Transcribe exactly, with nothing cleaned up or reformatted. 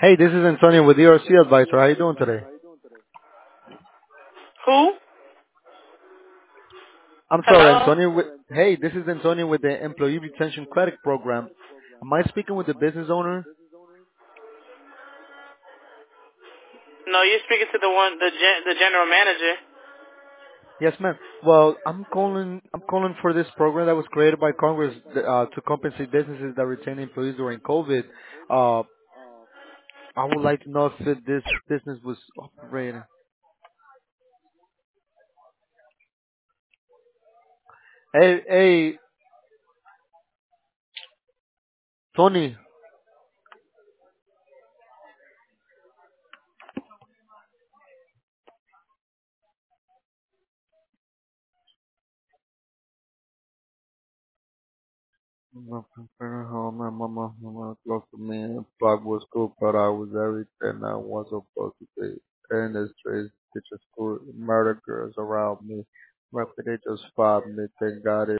Hey, this is Antonio with E R C Advisor. How you doing today? Who? I'm sorry, Hello? Antonio. With, hey, this is Antonio with the Employee Retention Credit Program. Am I speaking with the business owner? No, you're speaking to the one, the gen, the general manager. Yes, ma'am. Well, I'm calling. I'm calling for this program that was created by Congress uh, to compensate businesses that retain employees during COVID. Uh, I would like to know if it- this business was operating. Hey, hey, Tony. My parent home, my mama, mama close to me. Plug was cool, but I was everything I was supposed to be. In the streets, teachers school, murder girls around me. Rapid they just fired me, thank God